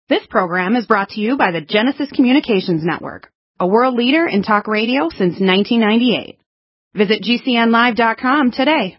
This program is brought to you by the Genesis Communications Network, a world leader in talk radio since 1998. Visit GCNlive.com today.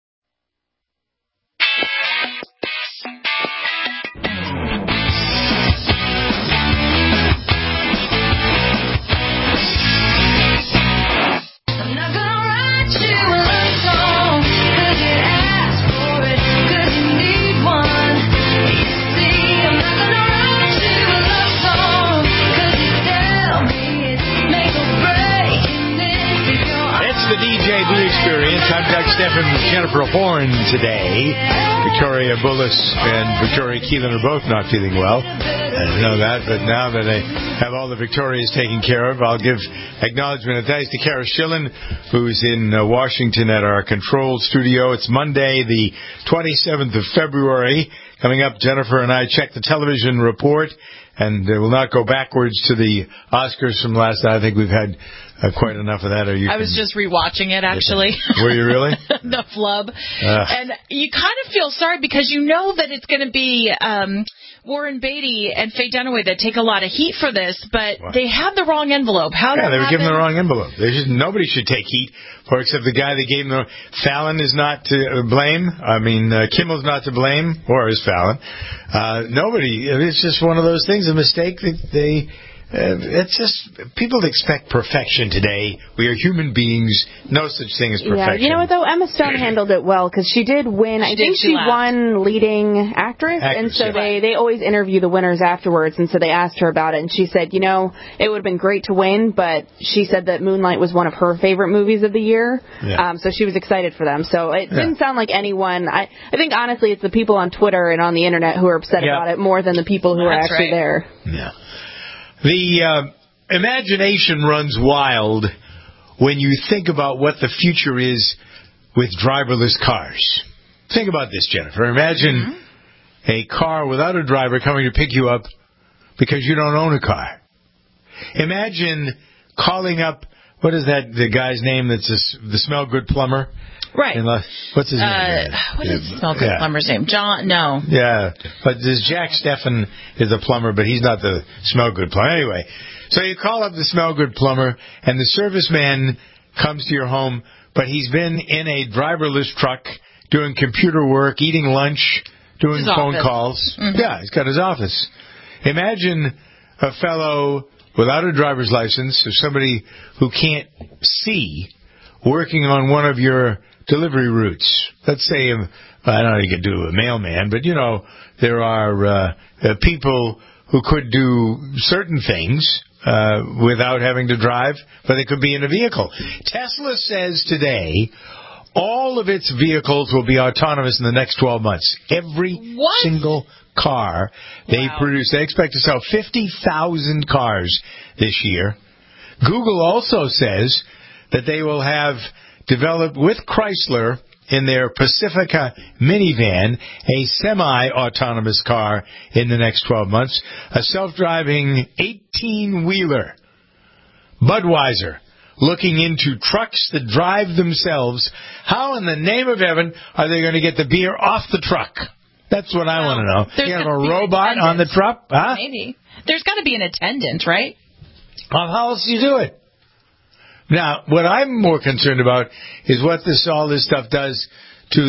Experience. I'm Doug Stephan with Jennifer Horn today. Victoria Bullis and Victoria Keelan are both not feeling well. I didn't know that, but now that I have all the Victorias taken care of, I'll give acknowledgement and thanks to Kara Schillen, who's in Washington at our control studio. It's Monday, the 27th of February. Coming up, Jennifer and I check the television report, and we'll not go backwards to the Oscars from last night. I think we've had quite enough of that. I was just rewatching it, actually. Were you really? The flub. And you kind of feel sorry because you know that it's going to be Warren Beatty and Faye Dunaway that take a lot of heat for this, but they had the wrong envelope. They were given the wrong envelope. Nobody should take heat for except the guy that gave them the... Fallon is not to blame. I mean, Kimmel's not to blame, or is Fallon. Nobody. It's just one of those things, a mistake that they... it's just, people expect perfection today. We are human beings. No such thing as perfection. Yeah, you know what, though? Emma Stone handled it well, because she did win. I think she won leading actress, and so they always interview the winners afterwards, and so they asked her about it, and she said, you know, it would have been great to win, but she said that Moonlight was one of her favorite movies of the year, so she was excited for them. So it didn't sound like anyone... I think, honestly, it's the people on Twitter and on the Internet who are upset about it more than the people who are actually there. Yeah. The imagination runs wild when you think about what the future is with driverless cars. Think about this, Jennifer. Imagine a car without a driver coming to pick you up because you don't own a car. Imagine calling up, what is that, the guy's name that's the smell good plumber? Right. What's his name? What is the smell good plumber's name? John? No. Yeah, but this Jack Steffen is a plumber, but he's not the smell good plumber. Anyway, so you call up the smell good plumber, and the serviceman comes to your home, but he's been in a driverless truck doing computer work, eating lunch, doing phone calls. Mm-hmm. Yeah, he's got his office. Imagine a fellow without a driver's license, or somebody who can't see, working on one of your delivery routes. Let's say, I don't know, you could do a mailman, but, you know, there are people who could do certain things without having to drive, but they could be in a vehicle. Tesla says today all of its vehicles will be autonomous in the next 12 months. Every single car they produce. They expect to sell 50,000 cars this year. Google also says that they will have developed with Chrysler in their Pacifica minivan a semi-autonomous car in the next 12 months, a self-driving 18-wheeler. Budweiser looking into trucks that drive themselves. How in the name of heaven are they going to get the beer off the truck? That's what I want to know. You have a robot on the truck? Huh? Maybe. There's got to be an attendant, right? How else do you do it? Now, what I'm more concerned about is what all this stuff does to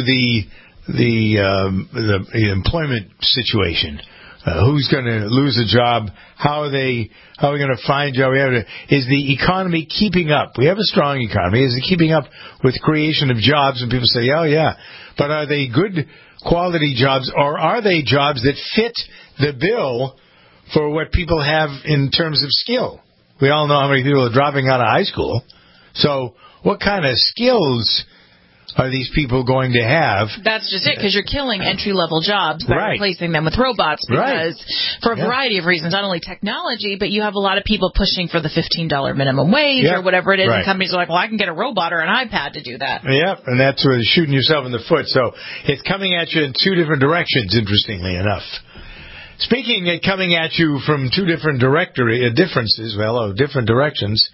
the employment situation. Who's going to lose a job? How are we going to find jobs? Is the economy keeping up? We have a strong economy. Is it keeping up with creation of jobs? And people say, oh, yeah. But are they good quality jobs, or are they jobs that fit the bill for what people have in terms of skill? We all know how many people are dropping out of high school. So what kind of skills are these people going to have? That's just it, because you're killing entry-level jobs by replacing them with robots because for a variety of reasons, not only technology, but you have a lot of people pushing for the $15 minimum wage or whatever it is, and companies are like, well, I can get a robot or an iPad to do that. Yep, and that's where you're shooting yourself in the foot. So it's coming at you in two different directions, interestingly enough. Speaking of coming at you from two different different directions,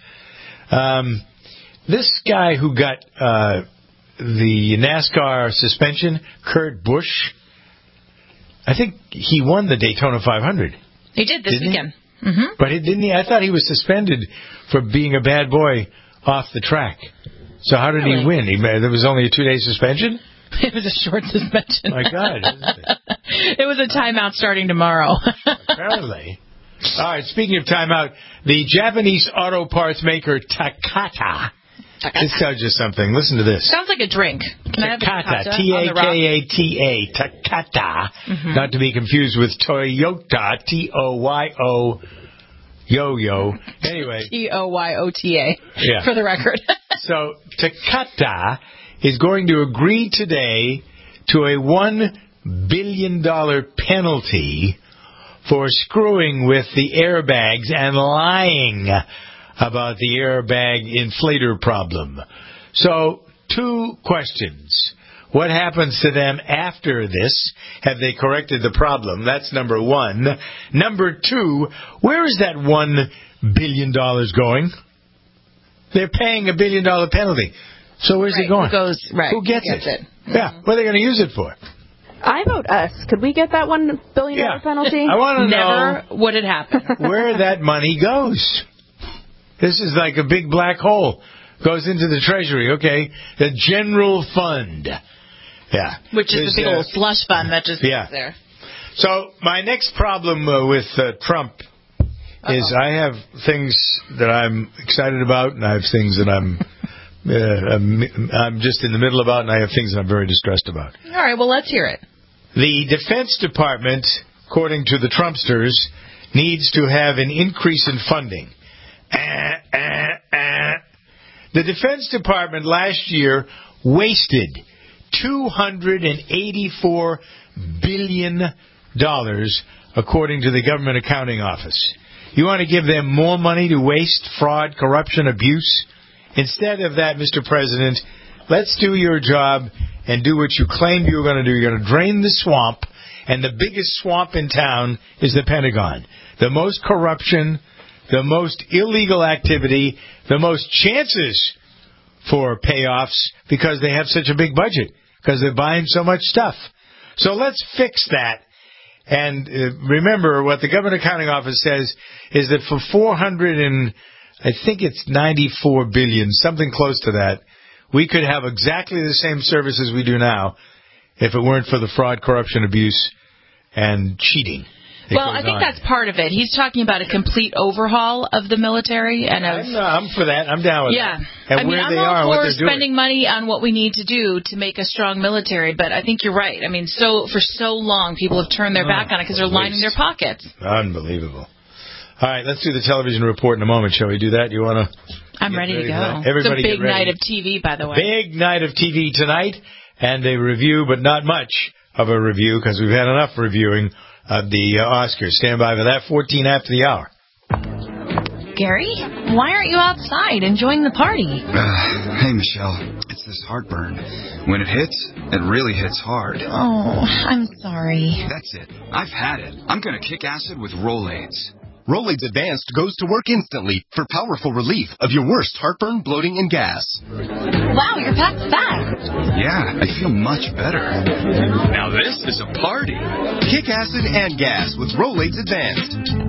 this guy who got the NASCAR suspension, Kurt Busch, I think he won the Daytona 500. He did this weekend. Mm-hmm. But didn't he? I thought he was suspended for being a bad boy off the track. So how did he win? There was only a 2-day suspension? It was a short suspension. My God. It was a timeout starting tomorrow. Apparently. All right, speaking of timeout, the Japanese auto parts maker Takata. This tells you something. Listen to this. Sounds like a drink. Can I have a Takata, T-A-K-A-T-A, Takata. Mm-hmm. Not to be confused with Toyota, T-O-Y-O, yo-yo. Anyway. T-O-Y-O-T-A, for the record. So Takata is going to agree today to a $1 billion penalty for screwing with the airbags and lying about the airbag inflator problem. So, 2 questions. What happens to them after this? Have they corrected the problem? That's number 1. Number 2, where is that $1 billion going? They're paying $1 billion penalty. So where's it going? Who gets it? Yeah, what are they going to use it for? I vote us. Could we get that $1 billion penalty? I want to know. Never would it happen. Where that money goes. This is like a big black hole. Goes into the Treasury, okay? The general fund. Yeah. Which is a big old slush fund that just sits there. So my next problem with Trump is I have things that I'm excited about, and I have things that I'm just in the middle about, and I have things that I'm very distressed about. All right, well, let's hear it. The Defense Department, according to the Trumpsters, needs to have an increase in funding. The Defense Department last year wasted $284 billion, according to the Government Accounting Office. You want to give them more money to waste, fraud, corruption, abuse? Instead of that, Mr. President, let's do your job and do what you claimed you were going to do. You're going to drain the swamp, and the biggest swamp in town is the Pentagon. The most corruption, the most illegal activity, the most chances for payoffs because they have such a big budget, because they're buying so much stuff. So let's fix that. And remember, what the Government Accounting Office says is that for $94 billion, something close to that, we could have exactly the same services we do now if it weren't for the fraud, corruption, abuse, and cheating. Well, I think that's part of it. He's talking about a complete overhaul of the military. And I'm for that. I'm down with that. And I'm all for spending money on what we need to do to make a strong military, but I think you're right. I mean, for so long, people have turned their back on it because they're lining their pockets. Unbelievable. All right, let's do the television report in a moment. Shall we do that? You want to? I'm ready to go. Everybody, it's a big night of TV, by the way. Big night of TV tonight, and a review, but not much of a review because we've had enough reviewing of the Oscars. Stand by for that. 14 after the hour. Gary, why aren't you outside enjoying the party? Hey, Michelle. It's this heartburn. When it hits, it really hits hard. Oh, I'm sorry. That's it. I've had it. I'm going to kick acid with Rolaids. Rolaids Advanced goes to work instantly for powerful relief of your worst heartburn, bloating, and gas. Wow, you're packed fast. Yeah, I feel much better. Now this is a party. Kick acid and gas with Rolaids Advanced.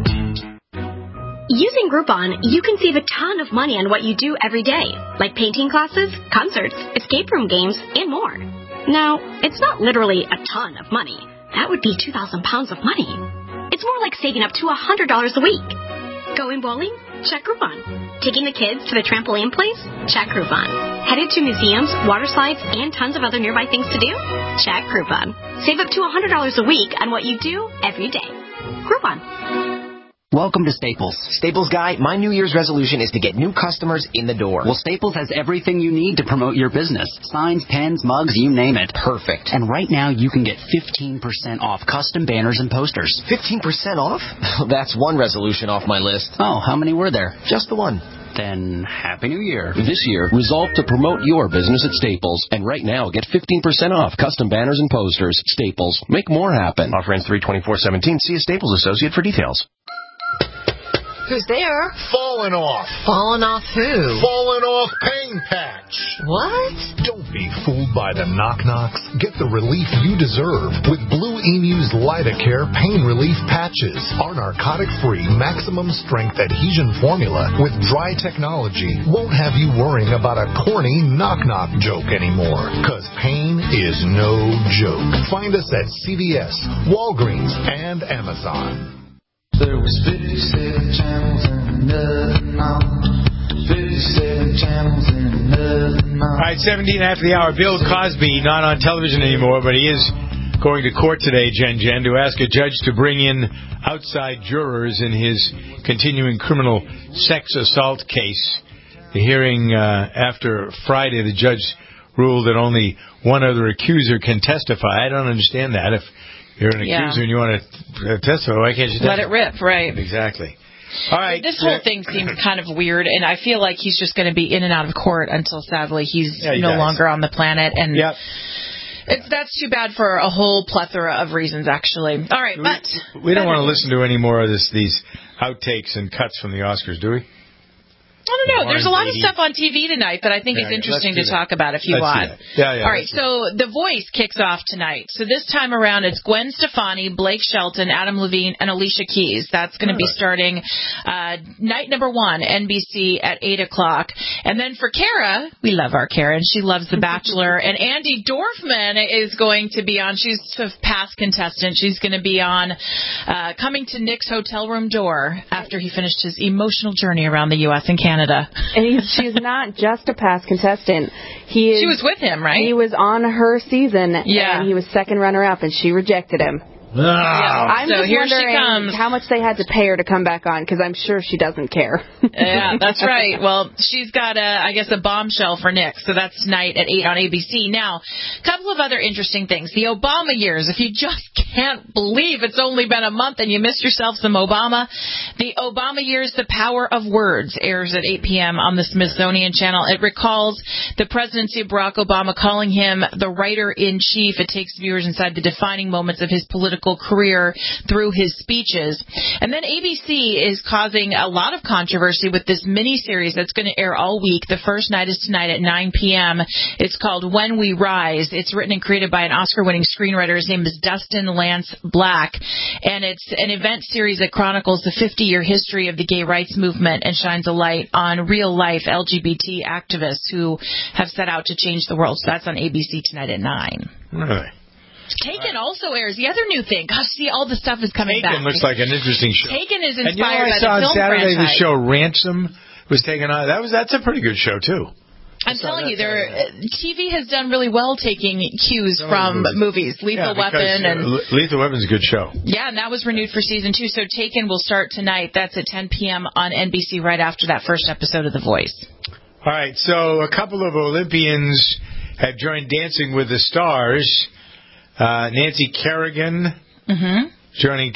Using Groupon, you can save a ton of money on what you do every day, like painting classes, concerts, escape room games, and more. Now, it's not literally a ton of money. That would be 2,000 pounds of money. It's more like saving up to $100 a week. Going bowling? Check Groupon. Taking the kids to the trampoline place? Check Groupon. Headed to museums, water slides, and tons of other nearby things to do? Check Groupon. Save up to $100 a week on what you do every day. Groupon. Welcome to Staples. Staples Guy, my New Year's resolution is to get new customers in the door. Well, Staples has everything you need to promote your business. Signs, pens, mugs, you name it. Perfect. And right now, you can get 15% off custom banners and posters. 15% off? That's one resolution off my list. Oh, how many were there? Just the one. Then, Happy New Year. This year, resolve to promote your business at Staples. And right now, get 15% off custom banners and posters. Staples. Make more happen. Offer ends 3/24/17. See a Staples associate for details. Who's there? Falling off. Falling off who? Falling off pain patch. What? Don't be fooled by the knock-knocks. Get the relief you deserve with Blue Emu's Lidocare Pain Relief Patches. Our narcotic-free, maximum-strength adhesion formula with dry technology won't have you worrying about a corny knock-knock joke anymore. Because pain is no joke. Find us at CVS, Walgreens, and Amazon. There was 57 channels and nothing on. 57 channels and nothing on. All right, 17 after the hour. Bill Cosby, not on television anymore, but he is going to court today, Jen, to ask a judge to bring in outside jurors in his continuing criminal sex assault case. The hearing after Friday, the judge ruled that only one other accuser can testify. I don't understand that. If you're an accuser and you want to testify, why can't you testify? Let it rip, right. Exactly. All right. This whole thing seems kind of weird, and I feel like he's just going to be in and out of court until, sadly, he's no longer on the planet. And that's too bad for a whole plethora of reasons, actually. All right, but we don't want to listen to any more of these outtakes and cuts from the Oscars, do we? I don't know. There's a lot of stuff on TV tonight that I think is interesting to talk about if you want. All right, so The Voice kicks off tonight. So this time around, it's Gwen Stefani, Blake Shelton, Adam Levine, and Alicia Keys. That's going to be starting night number 1, NBC at 8 o'clock. And then for Kara, we love our Kara, and she loves The Bachelor. And Andy Dorfman is going to be on. She's a past contestant. She's going to be on coming to Nick's hotel room door after he finished his emotional journey around the U.S. and Canada. And she's not just a past contestant. She was with him, right? He was on her season, and he was second runner-up, and she rejected him. I'm just wondering how much they had to pay her to come back on, because I'm sure she doesn't care. Yeah, that's right. Well, she's got, a bombshell for Nick, so that's tonight at 8 on ABC. Now, a couple of other interesting things. The Obama years, if you just can't believe it's only been a month and you missed yourself some Obama, the Obama years, The Power of Words, airs at 8 p.m. on the Smithsonian Channel. It recalls the presidency of Barack Obama, calling him the writer-in-chief. It takes viewers inside the defining moments of his political career through his speeches. And then ABC is causing a lot of controversy with this mini-series that's going to air all week. The first night is tonight at 9 p.m. It's called When We Rise. It's written and created by an Oscar-winning screenwriter. His name is Dustin Lance Black. And it's an event series that chronicles the 50-year history of the gay rights movement and shines a light on real-life LGBT activists who have set out to change the world. So that's on ABC tonight at 9. Really? Taken also airs. The other new thing. Gosh, see, all the stuff is coming back. Taken looks like an interesting show. Taken is inspired by the film on Saturday franchise. The show Ransom was taken on. That's a pretty good show, too. I'm telling you, TV has done really well taking cues from movies. Lethal Weapon. Lethal Weapon's a good show. Yeah, and that was renewed for season 2. So Taken will start tonight. That's at 10 p.m. on NBC right after that first episode of The Voice. All right, so a couple of Olympians have joined Dancing with the Stars. Nancy Kerrigan joining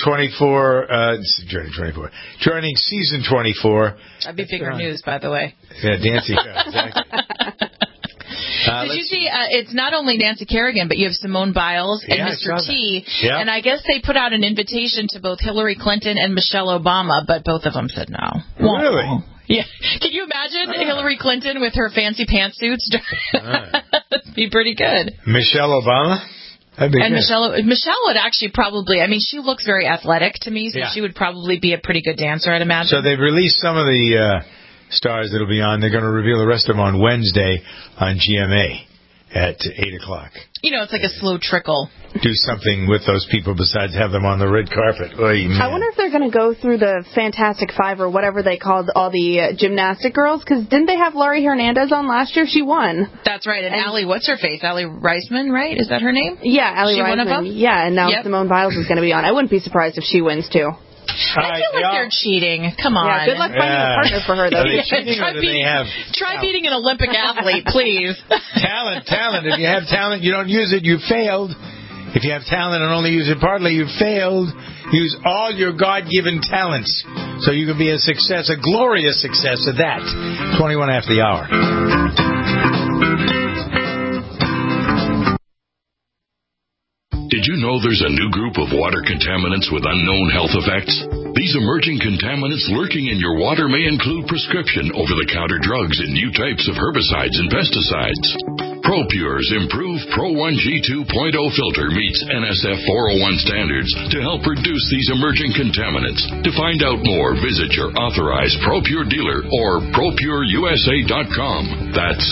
season 24. That'd be bigger news, by the way. Yeah, Nancy. Exactly. Did you see, it's not only Nancy Kerrigan, but you have Simone Biles and Mr. T. Yeah. And I guess they put out an invitation to both Hillary Clinton and Michelle Obama, but both of them said no. Really? Yeah. Can you imagine Hillary Clinton with her fancy pantsuits? That'd be pretty good. Michelle Obama? And Michelle would actually probably, she looks very athletic to me, so she would probably be a pretty good dancer, I'd imagine. So they've released some of the stars that'll be on. They're going to reveal the rest of them on Wednesday on GMA at 8 o'clock. It's like a slow trickle. Do something with those people besides have them on the red carpet. I wonder if they're going to go through the Fantastic Five or whatever they called all the gymnastic girls, because didn't they have Laurie Hernandez on last year? She won. That's right. And Allie, what's her face? Allie Reisman, right? Is that her name? Yeah, Allie Reisman. Yeah, and now Simone Biles is going to be on. I wouldn't be surprised if she wins, too. I feel like they're cheating. Come on. Yeah, good luck finding a partner for her, though. Try beating an Olympic athlete, please. Talent. If you have talent, you don't use it, you failed. If you have talent and only use it partly, you failed. Use all your God-given talents so you can be a success, a glorious success at that. 21 after the hour. Did you know there's a new group of water contaminants with unknown health effects? These emerging contaminants lurking in your water may include prescription over-the-counter drugs and new types of herbicides and pesticides. ProPure's improved Pro 1G 2.0 filter meets NSF 401 standards to help reduce these emerging contaminants. To find out more, visit your authorized ProPure dealer or ProPureUSA.com. That's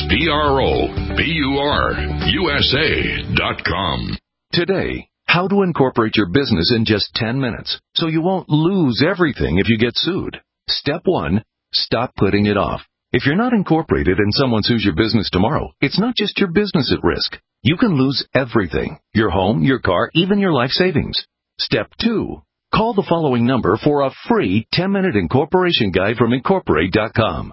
ProPureUSA.com. Today, how to incorporate your business in just 10 minutes so you won't lose everything if you get sued. Step 1, stop putting it off. If you're not incorporated and someone sues your business tomorrow, it's not just your business at risk. You can lose everything: your home, your car, even your life savings. Step 2, call the following number for a free 10-minute incorporation guide from Incorporate.com.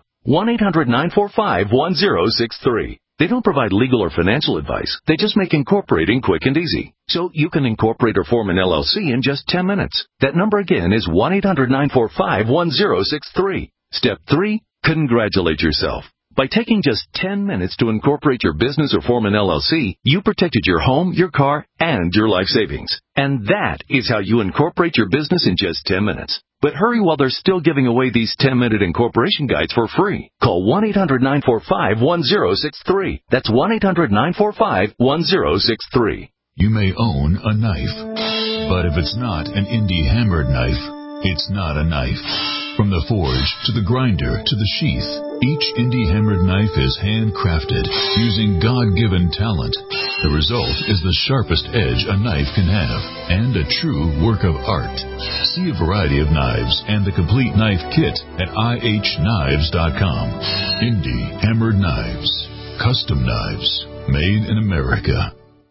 1-800-945-1063. They don't provide legal or financial advice. They just make incorporating quick and easy. So you can incorporate or form an LLC in just 10 minutes. That number again is 1-800-945-1063. Step 3, congratulate yourself. By taking just 10 minutes to incorporate your business or form an LLC, you protected your home, your car, and your life savings. And that is how you incorporate your business in just 10 minutes. But hurry while they're still giving away these 10-minute incorporation guides for free. Call 1-800-945-1063. That's 1-800-945-1063. You may own a knife, but if it's not an indie hammered knife, it's not a knife. From the forge to the grinder to the sheath, each indie hammered knife is handcrafted using God-given talent. The result is the sharpest edge a knife can have and a true work of art. See a variety of knives and the complete knife kit at ihknives.com. Indie hammered knives. Custom knives made in America.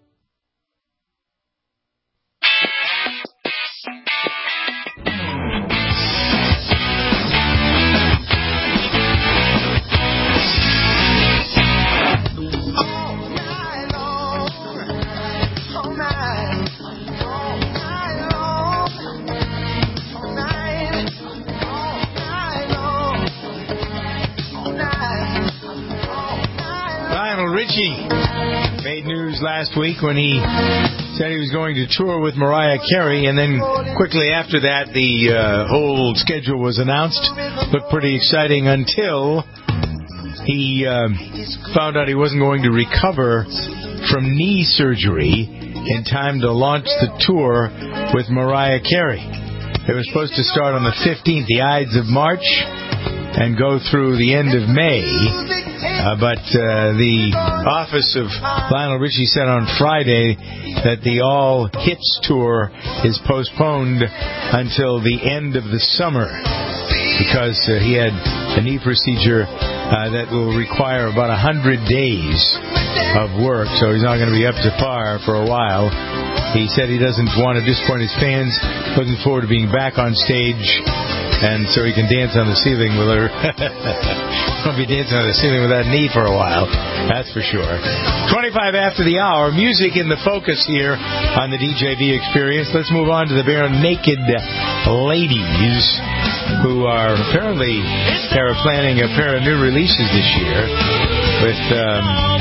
Made news last week when he said he was going to tour with Mariah Carey, and then quickly after that the whole schedule was announced. Looked pretty exciting until he found out he wasn't going to recover from knee surgery in time to launch the tour with Mariah Carey. It was supposed to start on the 15th, the Ides of March, and go through the end of May. But the office of Lionel Richie said on Friday that the All Hits tour is postponed until the end of the summer because he had a knee procedure that will require about 100 days of work, so he's not going to be up to par for a while. He said he doesn't want to disappoint his fans, looking forward to being back on stage, and so he can dance on the ceiling with her. Won't be dancing on the ceiling with that knee for a while, that's for sure. 25 after the hour, music in the focus here on the DJV Experience. Let's move on to the Bare Naked Ladies, who are apparently planning a pair of new releases this year with the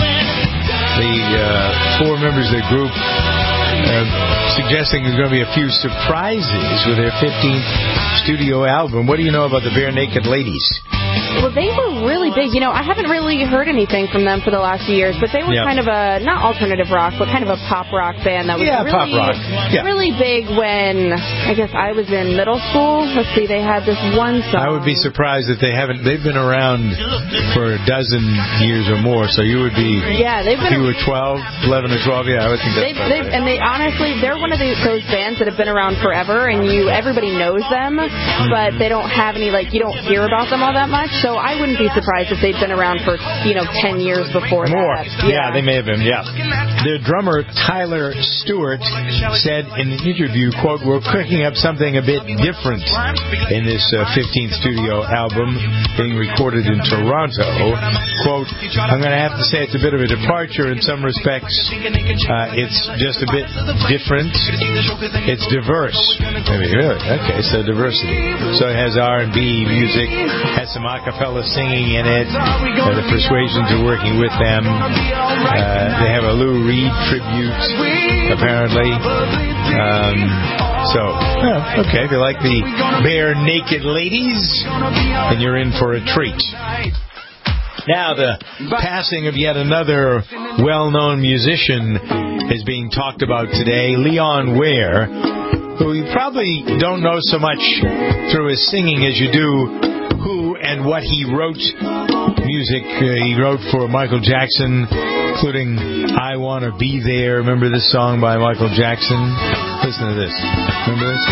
four members of the group suggesting there's going to be a few surprises with their 15th studio album. What do you know about the Bare Naked Ladies? Well, they were really big. You know, I haven't really heard anything from them for the last few years, but they were kind of a, not alternative rock, but kind of a pop rock band that was really big when, I guess, I was in middle school. Let's see, they had this one song. I would be surprised if they've been around for a dozen years or more, so you would be, if you were 11 or 12, I would think that's and they honestly, they're one of those bands that have been around forever, and everybody knows them, but they don't have any, you don't hear about them all that much. So I wouldn't be surprised if they've been around for, 10 years before that. Yeah, they may have been, Their drummer, Tyler Stewart, said in an interview, quote, "We're cooking up something a bit different in this 15th studio album being recorded in Toronto. Quote, I'm going to have to say it's a bit of a departure in some respects. It's just a bit different. It's diverse." I mean, really? Okay, so diversity. So it has R&B music, has some acapella singing in it. The Persuasions are working with them. They have a Lou Reed tribute. apparently. Okay, if you like the bare naked ladies, then you're in for a treat. Now, the passing of yet another well-known musician is being talked about today, Leon Ware, who you probably don't know so much through his singing as you do who and what he wrote music. He wrote for Michael Jackson, including I Wanna Be There. Remember this song by Michael Jackson? Listen to this. Remember this?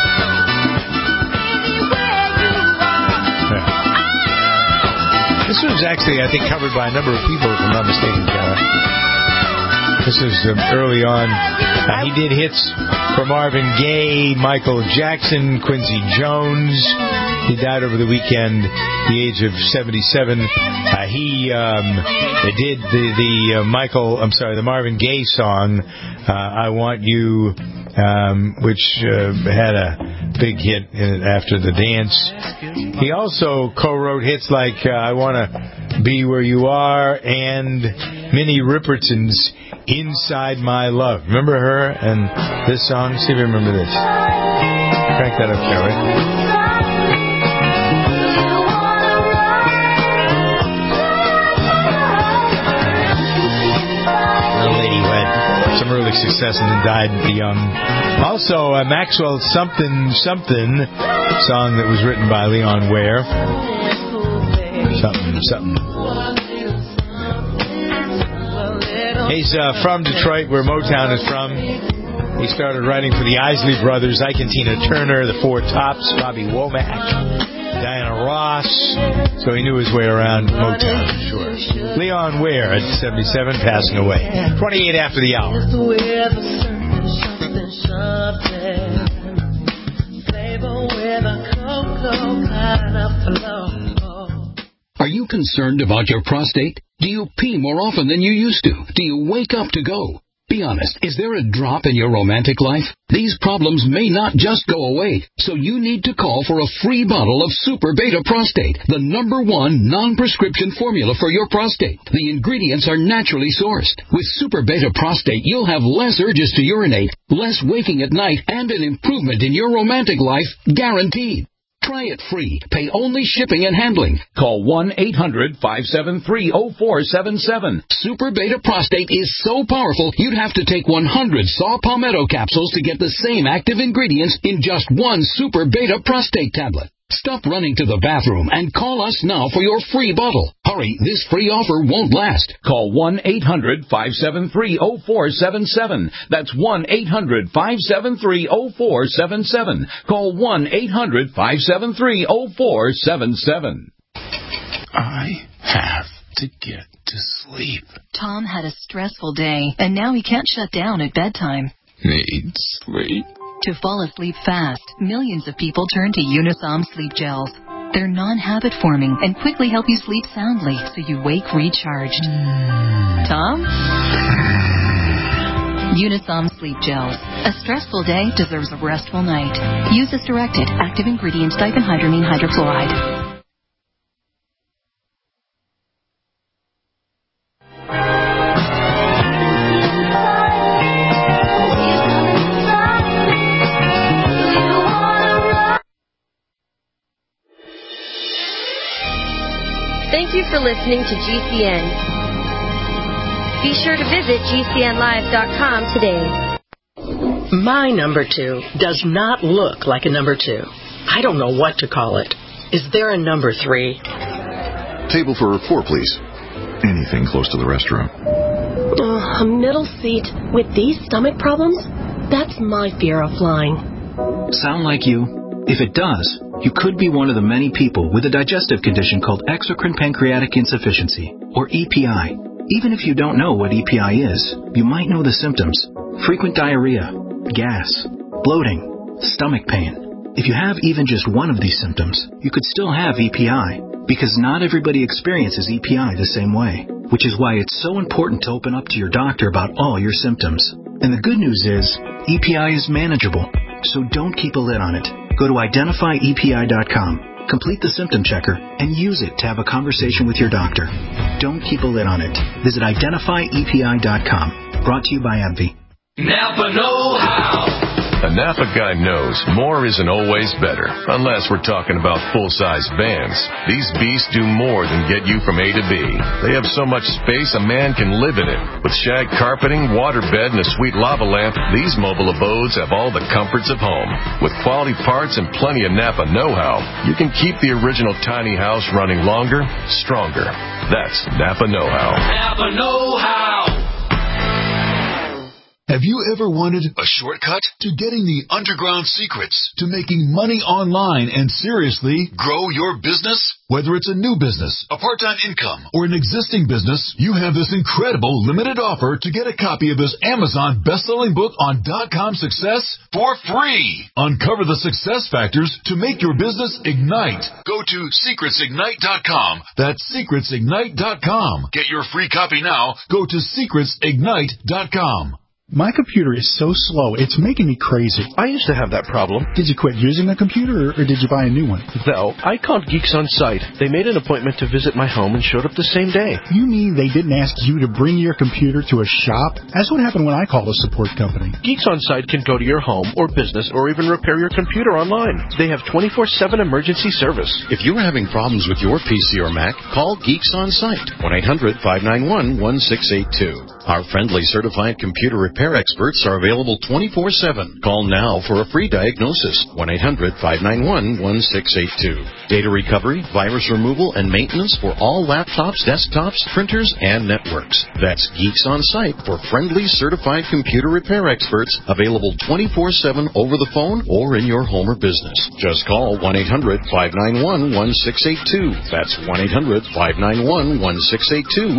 Yeah. This was actually, I think, covered by a number of people, if I'm not mistaken, Kara. This is early on. He did hits for Marvin Gaye, Michael Jackson, Quincy Jones. He died over the weekend at the age of 77. He did the Marvin Gaye song, I Want You, which had a big hit after the dance. He also co-wrote hits like I Wanna Be Where You Are and Minnie Riperton's Inside My Love. Remember her and this song? See if you remember this. Crank that up, Kelly. Some early success and then died young. Also, Maxwell Something song that was written by Leon Ware. Something. He's from Detroit, where Motown is from. He started writing for the Isley Brothers, Ike and Tina Turner, the Four Tops, Bobby Womack, Diana Ross, so he knew his way around Motown, for sure. Leon Ware at 77, passing away. 28 after the hour. Are you concerned about your prostate? Do you pee more often than you used to? Do you wake up to go? Be honest, is there a drop in your romantic life? These problems may not just go away, so you need to call for a free bottle of Super Beta Prostate, the #1 non-prescription formula for your prostate. The ingredients are naturally sourced. With Super Beta Prostate, you'll have less urges to urinate, less waking at night, and an improvement in your romantic life guaranteed. Try it free. Pay only shipping and handling. Call 1-800-573-0477. Super Beta Prostate is so powerful, you'd have to take 100 Saw Palmetto capsules to get the same active ingredients in just one Super Beta Prostate tablet. Stop running to the bathroom and call us now for your free bottle. Hurry, this free offer won't last. Call 1-800-573-0477. That's 1-800-573-0477. Call 1-800-573-0477. I have to get to sleep. Tom had a stressful day, and now he can't shut down at bedtime. Need sleep. To fall asleep fast, millions of people turn to Unisom Sleep Gels. They're non-habit forming and quickly help you sleep soundly so you wake recharged. Tom? Unisom Sleep Gels. A stressful day deserves a restful night. Use as directed. Active ingredients: diphenhydramine hydrochloride. Thank you for listening to GCN. Be sure to visit GCNlive.com today. My number 2 does not look like a number 2. I don't know what to call it. Is there a number 3? Table for 4, please. Anything close to the restroom. A middle seat with these stomach problems? That's my fear of flying. Sound like you? If it does, you could be one of the many people with a digestive condition called exocrine pancreatic insufficiency, or EPI. Even if you don't know what EPI is, you might know the symptoms: frequent diarrhea, gas, bloating, stomach pain. If you have even just one of these symptoms, you could still have EPI, because not everybody experiences EPI the same way, which is why it's so important to open up to your doctor about all your symptoms. And the good news is, EPI is manageable, so don't keep a lid on it. Go to identifyepi.com, complete the symptom checker, and use it to have a conversation with your doctor. Don't keep a lid on it. Visit identifyepi.com. Brought to you by AbbVie. Napa know-how. A Napa guy knows more isn't always better, unless we're talking about full-size vans. These beasts do more than get you from A to B. They have so much space a man can live in it. With shag carpeting, waterbed, and a sweet lava lamp, these mobile abodes have all the comforts of home. With quality parts and plenty of Napa know-how, you can keep the original tiny house running longer, stronger. That's Napa know-how. Napa know-how. Have you ever wanted a shortcut to getting the underground secrets to making money online and seriously grow your business? Whether it's a new business, a part-time income, or an existing business, you have this incredible limited offer to get a copy of this Amazon best-selling book on .com success for free. Uncover the success factors to make your business ignite. Go to secretsignite.com. That's secretsignite.com. Get your free copy now. Go to secretsignite.com. My computer is so slow, it's making me crazy. I used to have that problem. Did you quit using the computer, or did you buy a new one? No, I called Geeks On Site. They made an appointment to visit my home and showed up the same day. You mean they didn't ask you to bring your computer to a shop? That's what happened when I called a support company. Geeks On Site can go to your home or business or even repair your computer online. They have 24/7 emergency service. If you're having problems with your PC or Mac, call Geeks On Site, 1-800-591-1682. Our friendly certified computer repair experts are available 24/7. Call now for a free diagnosis, 1-800-591-1682. Data recovery, virus removal, and maintenance for all laptops, desktops, printers, and networks. That's Geeks On Site for friendly certified computer repair experts, available 24/7 over the phone or in your home or business. Just call 1-800-591-1682. That's 1-800-591-1682,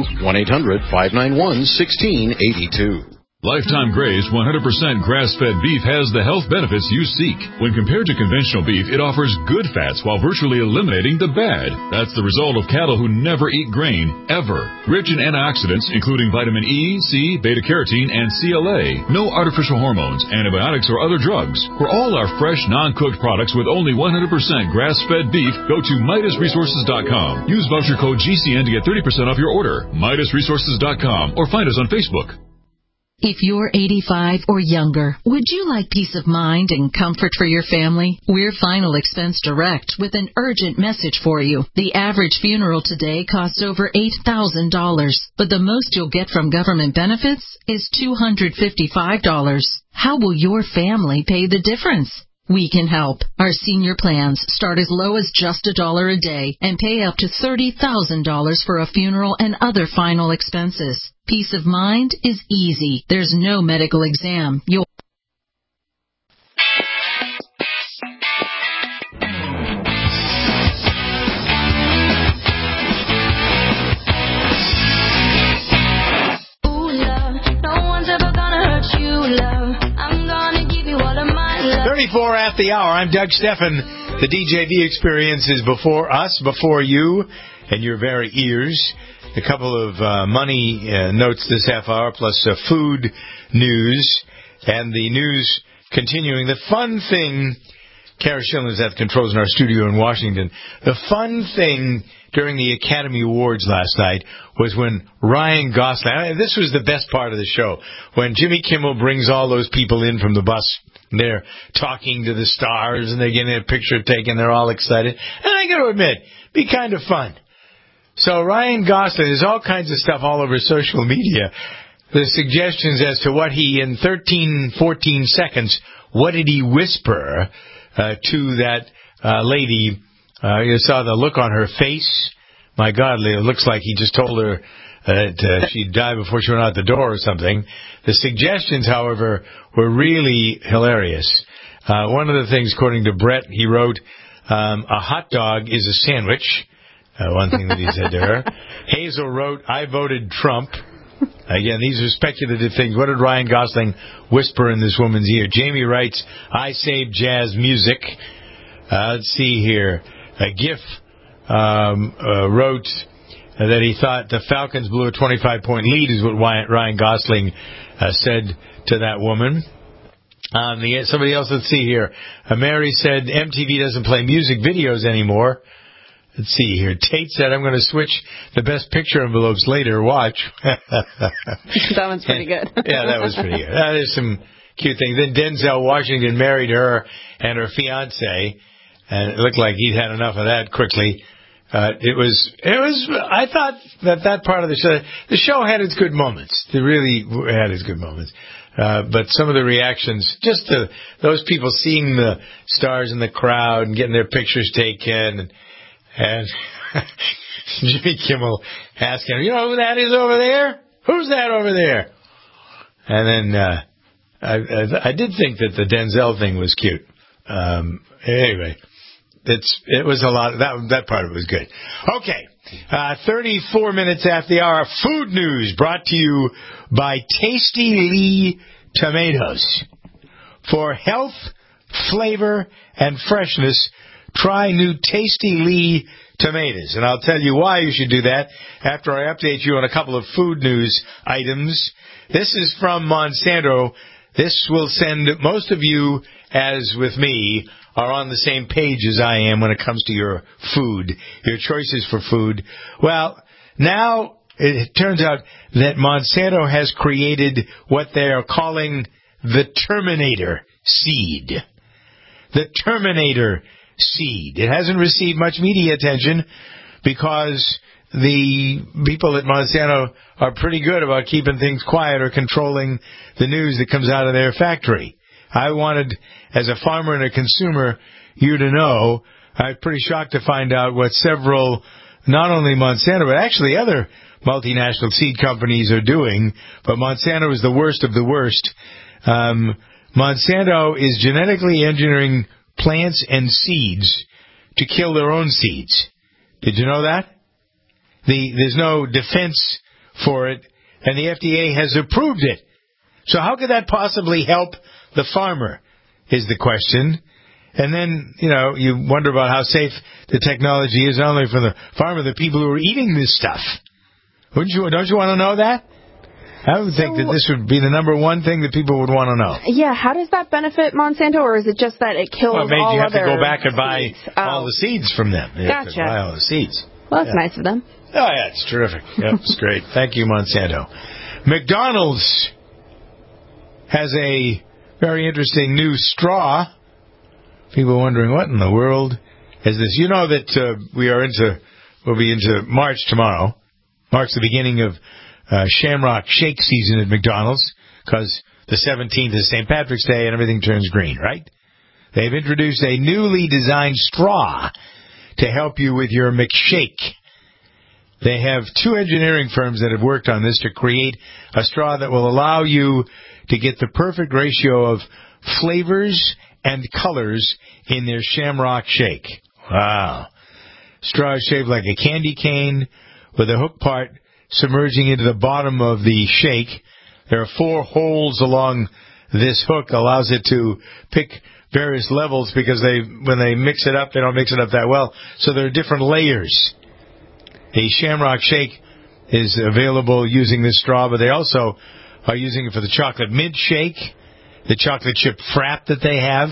1-800-591-1682. Lifetime Grazed 100% grass-fed beef has the health benefits you seek. When compared to conventional beef, it offers good fats while virtually eliminating the bad. That's the result of cattle who never eat grain, ever. Rich in antioxidants, including vitamin E, C, beta-carotene, and CLA. No artificial hormones, antibiotics, or other drugs. For all our fresh, non-cooked products with only 100% grass-fed beef, go to MidasResources.com. Use voucher code GCN to get 30% off your order. MidasResources.com, or find us on Facebook. If you're 85 or younger, would you like peace of mind and comfort for your family? We're Final Expense Direct with an urgent message for you. The average funeral today costs over $8,000, but the most you'll get from government benefits is $255. How will your family pay the difference? We can help. Our senior plans start as low as just $1 a day and pay up to $30,000 for a funeral and other final expenses. Peace of mind is easy. There's no medical exam. You'll Ooh, love, no one's ever gonna hurt you, love. I'm gonna give you all of my love. 34 at the hour. I'm Doug Steffen. The DJV experience is before us, before you, and your very ears. A couple of money notes this half hour, plus food news, and the news continuing. The fun thing, Kara Schilling is at the controls in our studio in Washington. The fun thing during the Academy Awards last night was when Ryan Gosling, this was the best part of the show, when Jimmy Kimmel brings all those people in from the bus. They're talking to the stars, and they're getting a picture taken. They're all excited. And I got to admit, be kind of fun. So Ryan Gosling, there's all kinds of stuff all over social media. The suggestions as to what he, in 13, 14 seconds, what did he whisper to that lady? You saw the look on her face. My God, it looks like he just told her that she'd die before she went out the door or something. The suggestions, however, were really hilarious. One of the things, according to Brett, he wrote, a hot dog is a sandwich. One thing that he said to her. Hazel wrote, I voted Trump. Again, these are speculative things. What did Ryan Gosling whisper in this woman's ear? Jamie writes, I saved jazz music. Let's see here. GIF wrote that he thought the Falcons blew a 25-point lead is what Ryan Gosling said to that woman. Somebody else, let's see here. Mary said MTV doesn't play music videos anymore. Let's see here. Tate said, I'm going to switch the best picture envelopes later. Watch. That one's pretty good. Yeah, that was pretty good. There's some cute things. Then Denzel Washington married her and her fiancé, and it looked like he'd had enough of that quickly. It was, I thought that part of the show had its good moments. It really had its good moments. But some of the reactions, just to those people seeing the stars in the crowd and getting their pictures taken, and Jimmy Kimmel asking, you know who that is over there? Who's that over there? And then I did think that the Denzel thing was cute. Anyway, it was a lot. That part of it was good. Okay, 34 minutes after the hour. Food news brought to you by Tasty Lee Tomatoes. For health, flavor, and freshness, try new Tasty Lee tomatoes. And I'll tell you why you should do that after I update you on a couple of food news items. This is from Monsanto. This will send most of you, as with me, are on the same page as I am when it comes to your food, your choices for food. Well, now it turns out that Monsanto has created what they are calling the Terminator seed. The Terminator seed. It hasn't received much media attention because the people at Monsanto are pretty good about keeping things quiet or controlling the news that comes out of their factory. I wanted, as a farmer and a consumer, you to know, I was pretty shocked to find out what several, not only Monsanto, but actually other multinational seed companies are doing, but Monsanto is the worst of the worst. Monsanto is genetically engineering plants and seeds to kill their own seeds. Did you know that? There's no defense for it, and the FDA has approved it. So how could that possibly help the farmer, is the question. And then, you wonder about how safe the technology is, not only for the farmer, the people who are eating this stuff. Don't you want to know that? I would think that this would be the number one thing that people would want to know. Yeah, how does that benefit Monsanto, or is it just that it kills all other you have to go back and buy all the seeds from them. You gotcha. have to buy all the seeds. Well, that's nice of them. Oh, yeah, it's terrific. Yep, it's great. Thank you, Monsanto. McDonald's has a very interesting new straw. People are wondering, what in the world is this? You know that we'll be into March tomorrow. Marks the beginning of Shamrock Shake season at McDonald's, because the 17th is St. Patrick's Day and everything turns green, right? They've introduced a newly designed straw to help you with your McShake. They have two engineering firms that have worked on this to create a straw that will allow you to get the perfect ratio of flavors and colors in their Shamrock Shake. Wow. Straw is shaped like a candy cane with a hook part submerging into the bottom of the shake. There are 4 holes along this hook, allows it to pick various levels, because when they mix it up, they don't mix it up that well. So there are different layers. The Shamrock Shake is available using this straw, but they also are using it for the chocolate mint shake, the chocolate chip frap that they have.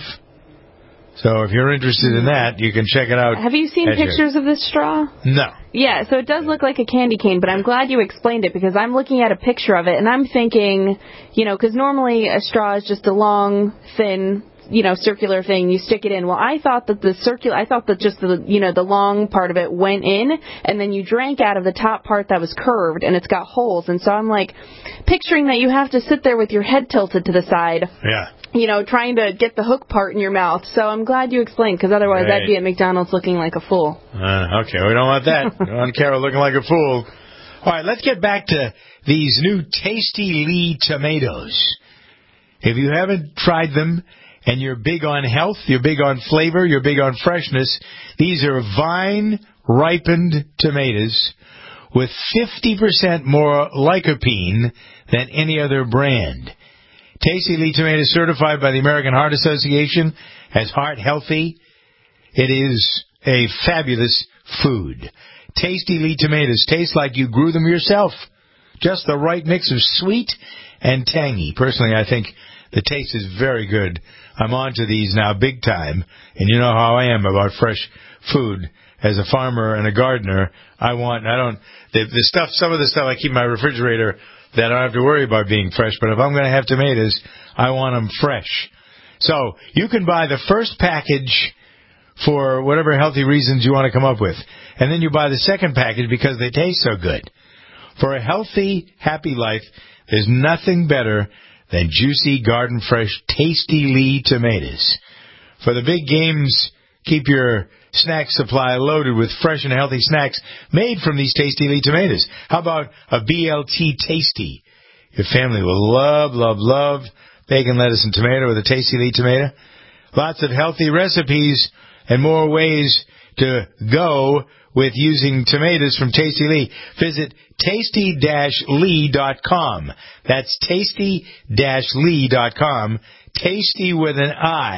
So if you're interested in that, you can check it out. Have you seen pictures of this straw? No. Yeah, so it does look like a candy cane, but I'm glad you explained it, because I'm looking at a picture of it, and I'm thinking, because normally a straw is just a long, thin, circular thing. You stick it in. Well, I thought that just the long part of it went in, and then you drank out of the top part that was curved, and it's got holes. And so I'm like, picturing that you have to sit there with your head tilted to the side. Yeah. Trying to get the hook part in your mouth. So I'm glad you explained, because otherwise I'd be at McDonald's looking like a fool. Okay, we don't want that. We don't want Carol looking like a fool. All right, let's get back to these new Tasty Lee tomatoes. If you haven't tried them, and you're big on health, you're big on flavor, you're big on freshness, these are vine-ripened tomatoes with 50% more lycopene than any other brand. Tasty Lee tomatoes, certified by the American Heart Association as heart healthy. It is a fabulous food. Tasty Lee tomatoes taste like you grew them yourself. Just the right mix of sweet and tangy. Personally, I think The taste is very good. I'm on to these now big time, and you know how I am about fresh food. As a farmer and a gardener, some of the stuff I keep in my refrigerator that I don't have to worry about being fresh, but if I'm going to have tomatoes, I want them fresh. So you can buy the first package for whatever healthy reasons you want to come up with, and then you buy the second package because they taste so good. For a healthy, happy life, there's nothing better than juicy, garden-fresh, Tasty Lee tomatoes. For the big games, keep your snack supply loaded with fresh and healthy snacks made from these Tasty Lee tomatoes. How about a BLT Tasty? Your family will love bacon, lettuce, and tomato with a Tasty Lee tomato. Lots of healthy recipes and more ways to go with using tomatoes from Tasty Lee. Visit tasty-lee.com. That's tasty-lee.com. Tasty with an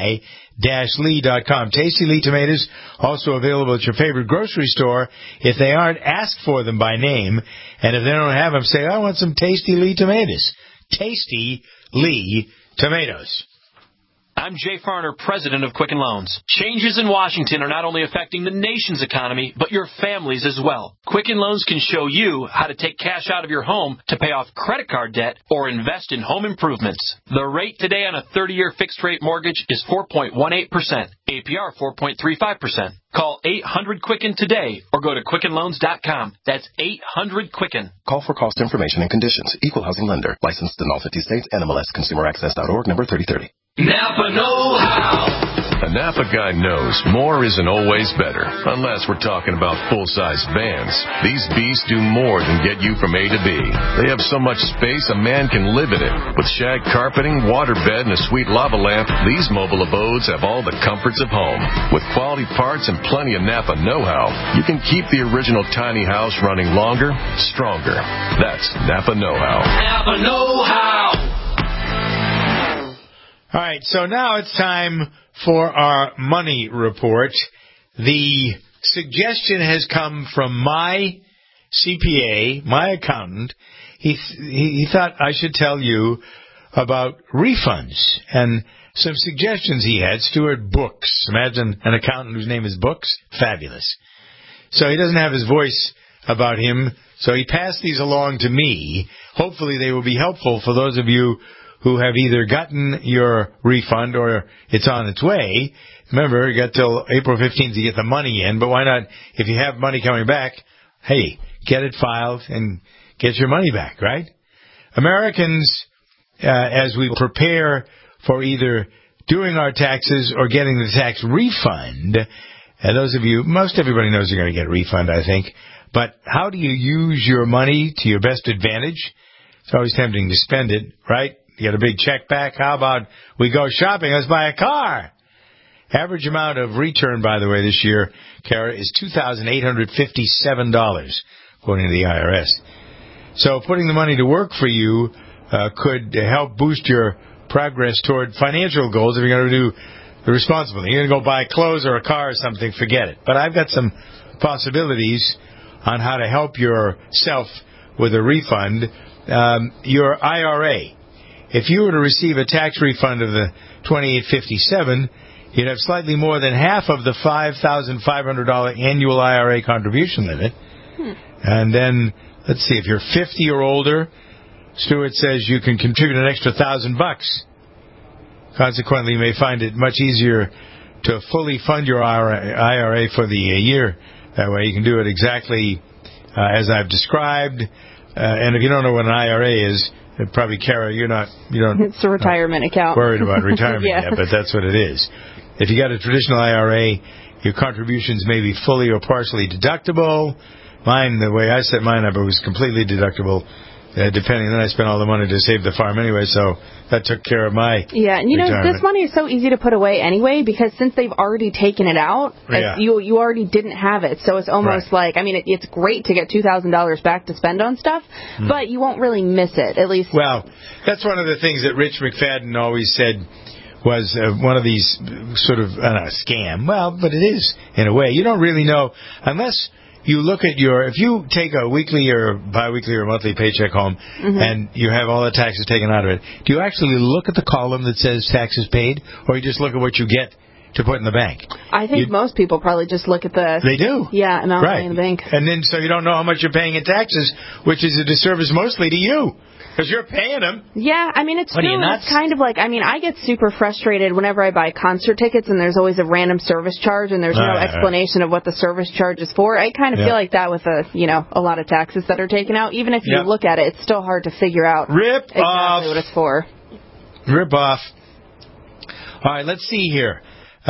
I-lee.com. Tasty Lee tomatoes also available at your favorite grocery store if they aren't asked for them by name. And if they don't have them, say, I want some Tasty Lee tomatoes. Tasty Lee tomatoes. I'm Jay Farner, president of Quicken Loans. Changes in Washington are not only affecting the nation's economy, but your families as well. Quicken Loans can show you how to take cash out of your home to pay off credit card debt or invest in home improvements. The rate today on a 30-year fixed-rate mortgage is 4.18%, APR 4.35%. Call 800-QUICKEN today or go to QuickenLoans.com. That's 800-QUICKEN. Call for cost information and conditions. Equal housing lender. Licensed in all 50 states. NMLS ConsumerAccess.org, number 3030. Napa know-how. A Napa guy knows more isn't always better, unless we're talking about full-size vans. These beasts do more than get you from A to B. They have so much space a man can live in it. With shag carpeting, waterbed, and a sweet lava lamp, these mobile abodes have all the comforts of home. With quality parts and plenty of Napa know-how, you can keep the original tiny house running longer, stronger. That's Napa know-how. Napa know-how. All right, so now it's time for our money report. The suggestion has come from my CPA, my accountant. He thought I should tell you about refunds and some suggestions he had. Stuart Books. Imagine an accountant whose name is Books. Fabulous. So he doesn't have his voice about him, so he passed these along to me. Hopefully they will be helpful for those of you who have either gotten your refund or it's on its way. Remember, you got till April 15th to get the money in, but why not, if you have money coming back, hey, get it filed and get your money back, right? Americans, as we prepare for either doing our taxes or getting the tax refund, and those of you, most everybody knows you're going to get a refund, I think, but how do you use your money to your best advantage? It's always tempting to spend it, right? You get a big check back. How about we go shopping? Let's buy a car. Average amount of return, by the way, this year, Kara, is $2,857, according to the IRS. So putting the money to work for you could help boost your progress toward financial goals if you're going to do the responsible thing. You're going to go buy clothes or a car or something, forget it. But I've got some possibilities on how to help yourself with a refund. Your IRA. If you were to receive a tax refund of the $2,857, you'd have slightly more than half of the $5,500 annual IRA contribution limit. And then, let's see, if you're 50 or older, Stuart says you can contribute an extra $1,000. Consequently, you may find it much easier to fully fund your IRA for the year. That way you can do it exactly as I've described. And if you don't know what an IRA is, probably, Kara, you don't. It's a retirement account. Worried about retirement yeah. yet, but that's what it is. If you got a traditional IRA, your contributions may be fully or partially deductible. Mine, the way I set mine up, it was completely deductible, depending. Then I spent all the money to save the farm anyway, so that took care of my Yeah, and this money is so easy to put away anyway, because since they've already taken it out, you already didn't have it. So it's almost like, I mean, it's great to get $2,000 back to spend on stuff, but you won't really miss it, at least. Well, that's one of the things that Rich McFadden always said was one of these sort of, scam. Well, but it is, in a way. You don't really know, unless you look at if you take a weekly or biweekly or monthly paycheck home and you have all the taxes taken out of it, do you actually look at the column that says taxes paid, or you just look at what you get to put in the bank? I think most people probably just look at the... They do. Yeah, amount in the bank. And then so you don't know how much you're paying in taxes, which is a disservice mostly to you. Because you're paying them. Yeah, I mean, it's true. It's kind of like, I mean, I get super frustrated whenever I buy concert tickets and there's always a random service charge and there's no explanation of what the service charge is for. I kind of feel like that with a lot of taxes that are taken out. Even if you look at it, it's still hard to figure out exactly what it's for. Rip off. All right, let's see here.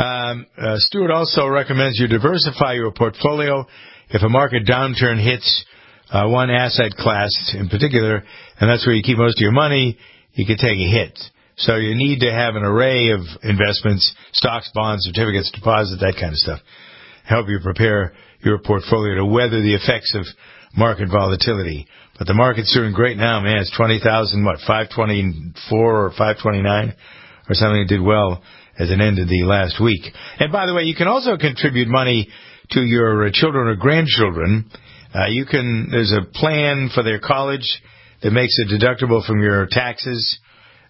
Stuart also recommends you diversify your portfolio. If a market downturn hits one asset class in particular, and that's where you keep most of your money, you could take a hit. So you need to have an array of investments, stocks, bonds, certificates, deposits, that kind of stuff. Help you prepare your portfolio to weather the effects of market volatility. But the market's doing great now, man. It's 20,000, 524 or 529 or something. It did well as it ended the last week. And by the way, you can also contribute money to your children or grandchildren. There's a plan for their college that makes it deductible from your taxes,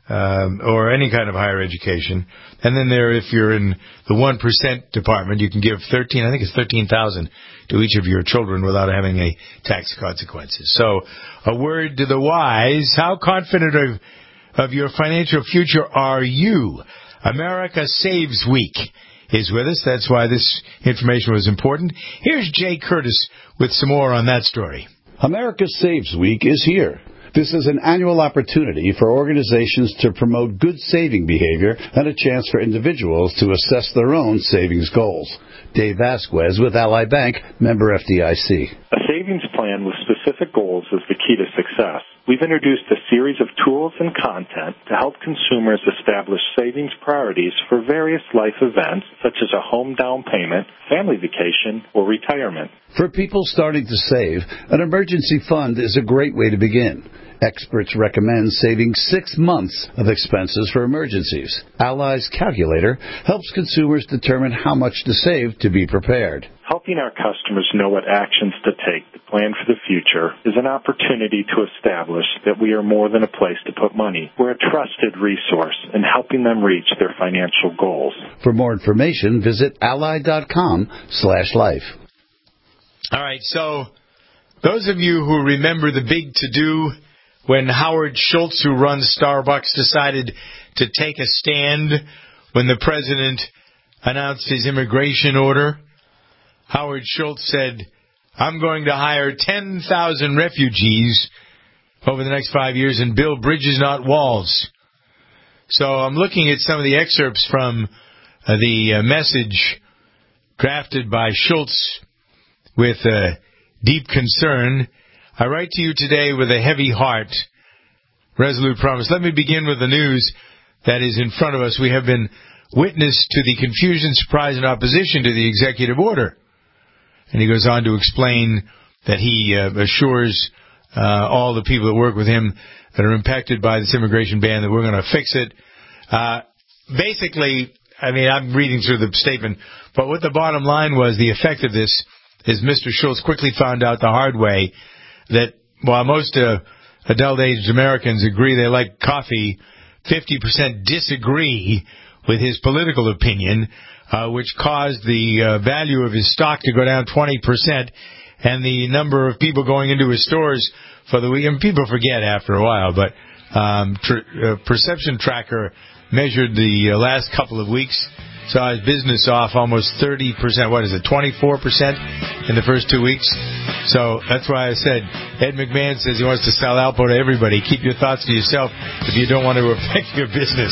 or any kind of higher education. And then if you're in the 1% department, you can give $13,000 to each of your children without having a tax consequences. So, a word to the wise. How confident of your financial future are you? America Saves Week is with us. That's why this information was important. Here's Jay Curtis with some more on that story. America Saves Week is here. This is an annual opportunity for organizations to promote good saving behavior and a chance for individuals to assess their own savings goals. Dave Vasquez with Ally Bank, member FDIC. A savings plan with specific goals is the key to success. We've introduced a series of tools and content to help consumers establish savings priorities for various life events, such as a home down payment, family vacation, or retirement. For people starting to save, an emergency fund is a great way to begin. Experts recommend saving 6 months of expenses for emergencies. Ally's calculator helps consumers determine how much to save to be prepared. Helping our customers know what actions to take to plan for the future is an opportunity to establish that we are more than a place to put money. We're a trusted resource in helping them reach their financial goals. For more information, visit ally.com/life. All right, so those of you who remember the big to-do when Howard Schultz, who runs Starbucks, decided to take a stand when the president announced his immigration order, Howard Schultz said, I'm going to hire 10,000 refugees over the next 5 years and build bridges, not walls. So I'm looking at some of the excerpts from the message drafted by Schultz with deep concern. I write to you today with a heavy heart, resolute promise. Let me begin with the news that is in front of us. We have been witness to the confusion, surprise, and opposition to the executive order. And he goes on to explain that he assures all the people that work with him that are impacted by this immigration ban that we're going to fix it. Basically, I mean, I'm reading through the statement, but what the bottom line was, the effect of this is Mr. Schultz quickly found out the hard way that while most adult-aged Americans agree they like coffee, 50% disagree with his political opinion, which caused the value of his stock to go down 20%, and the number of people going into his stores for the week. And people forget after a while, but Perception Tracker measured the last couple of weeks, saw his business off almost 30%. What is it, 24% in the first 2 weeks? So that's why I said, Ed McMahon says he wants to sell Alpo to everybody. Keep your thoughts to yourself if you don't want to affect your business.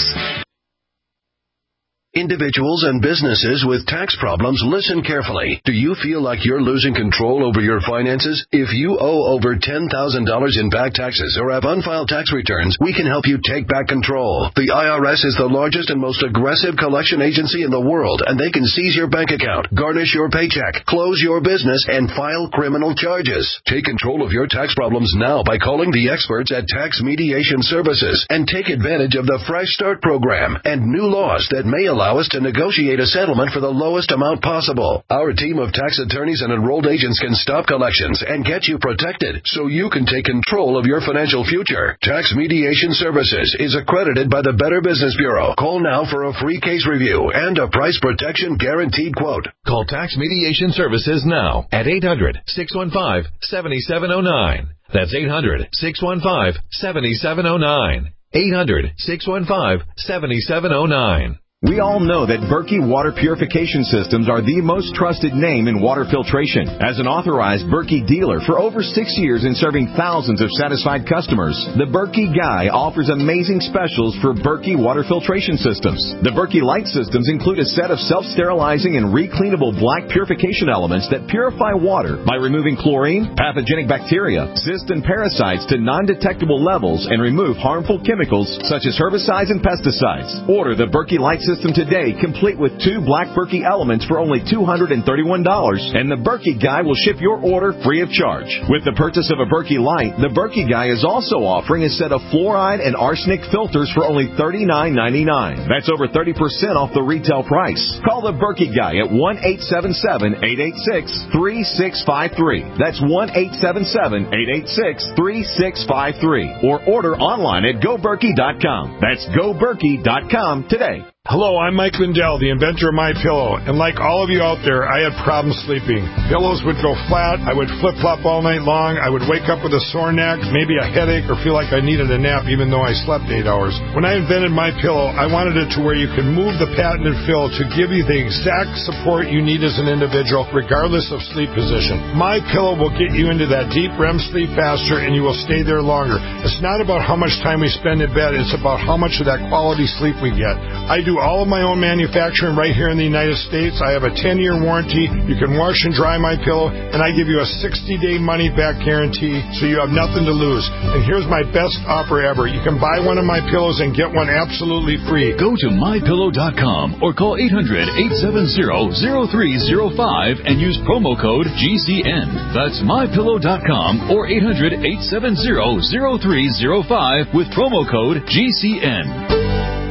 Individuals and businesses with tax problems, listen carefully. Do you feel like you're losing control over your finances? If you owe over $10,000 in back taxes or have unfiled tax returns, we can help you take back control. The IRS is the largest and most aggressive collection agency in the world, and they can seize your bank account, garnish your paycheck, close your business, and file criminal charges. Take control of your tax problems now by calling the experts at Tax Mediation Services and take advantage of the Fresh Start program and new laws that may allow allow us to negotiate a settlement for the lowest amount possible. Our team of tax attorneys and enrolled agents can stop collections and get you protected so you can take control of your financial future. Tax Mediation Services is accredited by the Better Business Bureau. Call now for a free case review and a price protection guaranteed quote. Call Tax Mediation Services now at 800-615-7709. That's 800-615-7709. 800-615-7709. We all know that Berkey Water Purification Systems are the most trusted name in water filtration. As an authorized Berkey dealer for over 6 years and serving thousands of satisfied customers, the Berkey Guy offers amazing specials for Berkey Water Filtration Systems. The Berkey Light Systems include a set of self-sterilizing and recleanable black purification elements that purify water by removing chlorine, pathogenic bacteria, cysts, and parasites to non-detectable levels and remove harmful chemicals such as herbicides and pesticides. Order the Berkey Light System today, complete with 2 black Berkey elements for only $231, and the Berkey Guy will ship your order free of charge. With the purchase of a Berkey Light, the Berkey Guy is also offering a set of fluoride and arsenic filters for only $39.99. That's over 30% off the retail price. Call the Berkey Guy at 1-877-886-3653. That's 1-877-886-3653. Or order online at GoBerkey.com. That's GoBerkey.com today. Hello, I'm Mike Lindell, the inventor of MyPillow, and like all of you out there, I had problems sleeping. Pillows would go flat, I would flip-flop all night long, I would wake up with a sore neck, maybe a headache, or feel like I needed a nap even though I slept 8 hours. When I invented MyPillow, I wanted it to where you could move the patented fill to give you the exact support you need as an individual, regardless of sleep position. MyPillow will get you into that deep REM sleep faster, and you will stay there longer. It's not about how much time we spend in bed, it's about how much of that quality sleep we get. I do all of my own manufacturing right here in the United States. I have a 10-year warranty. You can wash and dry my pillow, and I give you a 60-day money-back guarantee, so you have nothing to lose. And here's my best offer ever. You can buy one of my pillows and get one absolutely free. Go to MyPillow.com or call 800-870-0305 and use promo code GCN. That's MyPillow.com or 800-870-0305 with promo code GCN.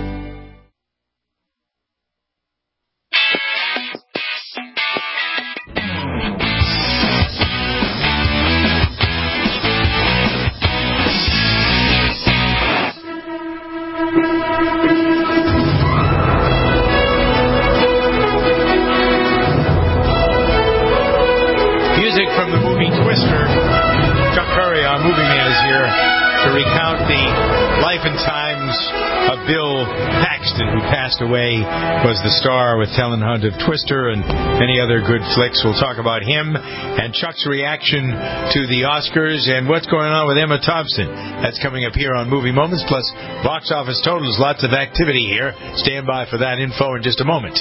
Away was the star with Helen Hunt of Twister and many other good flicks. We'll talk about him and Chuck's reaction to the Oscars and what's going on with Emma Thompson. That's coming up here on Movie Moments, plus box office totals. Lots of activity here. Stand by for that info in just a moment.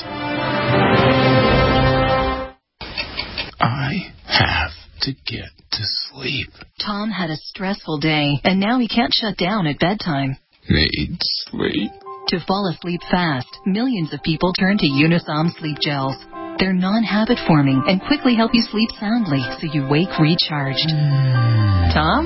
I have to get to sleep. Tom had a stressful day, and now he can't shut down at bedtime. Need sleep. To fall asleep fast, millions of people turn to Unisom Sleep Gels. They're non-habit forming and quickly help you sleep soundly so you wake recharged. Tom?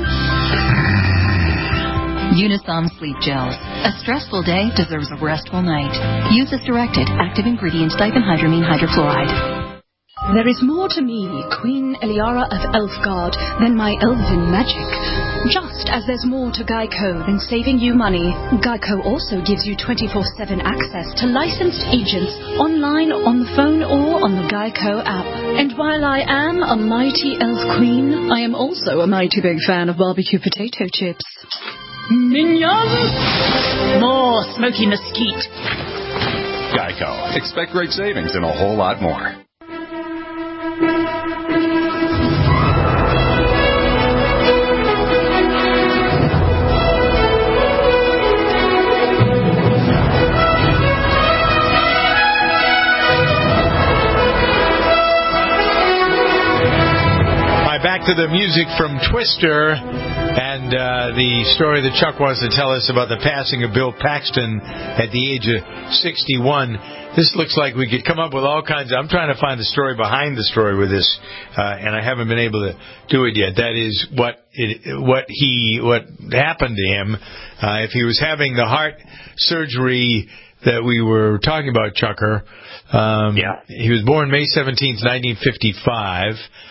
Unisom Sleep Gels. A stressful day deserves a restful night. Use as directed. Active ingredient diphenhydramine hydrofluoride. There is more to me, Queen Eliara of Elfgard, than my elven magic. Just as there's more to Geico than saving you money, Geico also gives you 24/7 access to licensed agents online, on the phone, or on the Geico app. And while I am a mighty elf queen, I am also a mighty big fan of barbecue potato chips. Minions! More smoky mesquite. Geico. Expect great savings and a whole lot more. Back to the music from Twister and the story that Chuck wants to tell us about the passing of Bill Paxton at the age of 61. This looks like we could come up with all kinds of... I'm trying to find the story behind the story with this, and I haven't been able to do it yet. That is what happened to him. If he was having the heart surgery that we were talking about, Chucker. He was born May 17th, 1955.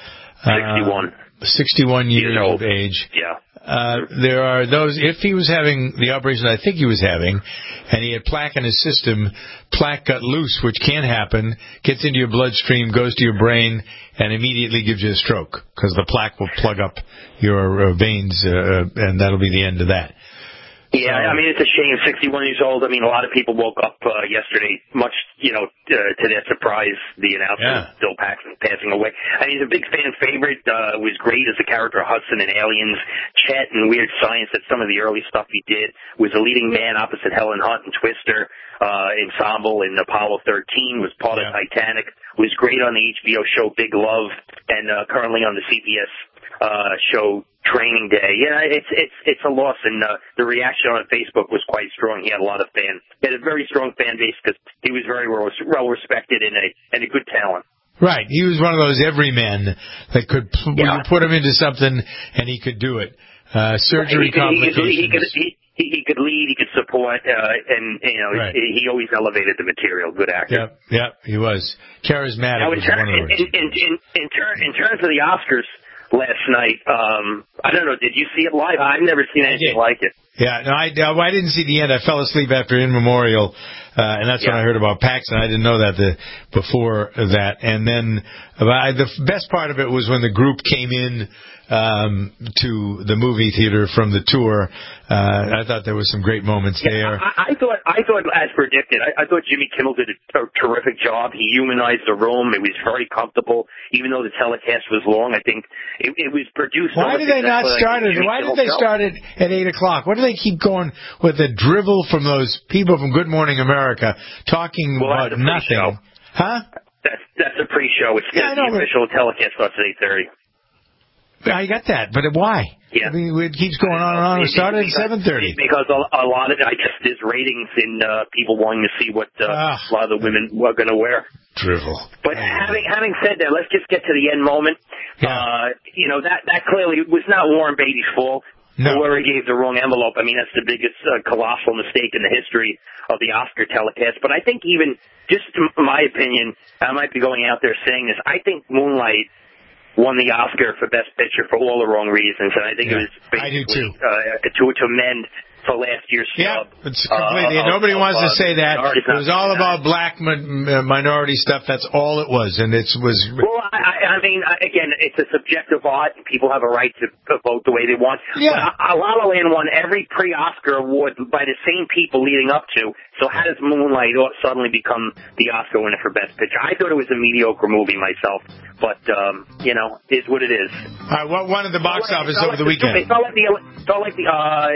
61 years of age. Yeah. There are those, if he was having the operation I think he was having, and he had plaque in his system, plaque got loose, which can happen, gets into your bloodstream, goes to your brain, and immediately gives you a stroke, because the plaque will plug up your veins, and that'll be the end of that. Yeah, I mean, it's a shame. 61 years old. I mean, a lot of people woke up yesterday, much, to their surprise, the announcement of Bill Paxton passing away. And he's a big fan favorite. Was great as the character of Hudson in Aliens. Chet in Weird Science, that some of the early stuff he did. Was a leading man opposite Helen Hunt in Twister. Ensemble in Apollo 13. Was part of Titanic. Was great on the HBO show Big Love, and currently on the CBS show Training Day. Yeah, it's a loss, and the reaction on Facebook was quite strong. He had a lot of fans. He had a very strong fan base because he was very well respected and a good talent. Right, he was one of those everymen that could you put him into something and he could do it. Surgery complications. He could lead, he could support, and he always elevated the material. Good actor. Yep, he was charismatic. Now, in terms of the Oscars last night, I don't know, did you see it live? I've never seen anything like it. Yeah, no, I didn't see the end. I fell asleep after In Memorial, and that's when I heard about Paxton. I didn't know that before that. And then the best part of it was when the group came in to the movie theater from the tour. I thought there was some great moments there. I thought, as predicted, I thought Jimmy Kimmel did a terrific job. He humanized the room. It was very comfortable, even though the telecast was long. I think it was produced. Why did they not start it? Why did they start it at 8:00? Why do they keep going with the drivel from those people from Good Morning America talking about nothing? Huh? That's a pre-show. It's the official telecast starts at 8:30. I got that, but why? Yeah. I mean, it keeps going on and on. It started at 7:30. Because a lot of, I guess, there's ratings in people wanting to see what a lot of the women were going to wear. Drivel. But having said that, let's just get to the end moment. Yeah. That clearly was not Warren Beatty's fault. No. Whoever gave the wrong envelope. I mean, that's the biggest colossal mistake in the history of the Oscar telecast. But I think even, just in my opinion, I might be going out there saying this, I think Moonlight won the Oscar for Best Picture for all the wrong reasons, and I think it was basically to amend for last year's snub. Yeah, it's completely. Nobody wants to say that. It was all about black minority stuff. That's all it was, and it was. Well, I mean, again, it's a subjective art, and people have a right to vote the way they want. Yeah. But La La Land won every pre-Oscar award by the same people leading up to. So how does Moonlight suddenly become the Oscar winner for Best Picture? I thought it was a mediocre movie myself, but is what it is. What won at the box office over the weekend? It felt like the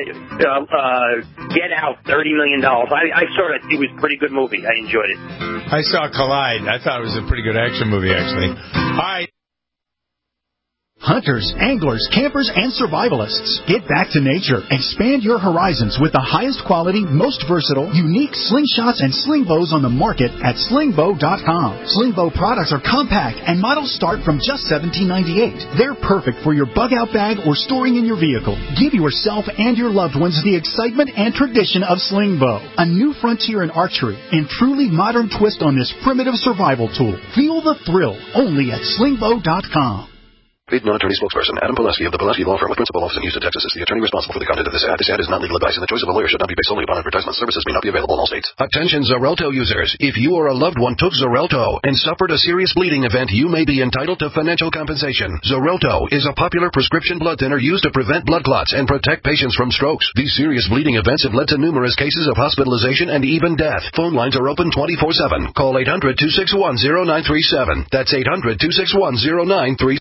Get Out, $30 million. I saw it. It was a pretty good movie. I enjoyed it. I saw Collide. I thought it was a pretty good action movie, actually. All right. Hunters, anglers, campers, and survivalists. Get back to nature. Expand your horizons with the highest quality, most versatile, unique slingshots and sling bows on the market at slingbow.com. Slingbow products are compact and models start from just $17.98. They're perfect for your bug-out bag or storing in your vehicle. Give yourself and your loved ones the excitement and tradition of Slingbow, a new frontier in archery and truly modern twist on this primitive survival tool. Feel the thrill only at slingbow.com. Paid non-attorney spokesperson Adam Pileski of the Pileski Law Firm with principal office in Houston, Texas is the attorney responsible for the content of this ad. This ad is not legal advice, and the choice of a lawyer should not be based solely upon advertisement. Services may not be available in all states. Attention Xarelto users. If you or a loved one took Xarelto and suffered a serious bleeding event, you may be entitled to financial compensation. Xarelto is a popular prescription blood thinner used to prevent blood clots and protect patients from strokes. These serious bleeding events have led to numerous cases of hospitalization and even death. Phone lines are open 24/7. Call 800-261-0937. That's 800-261-0937.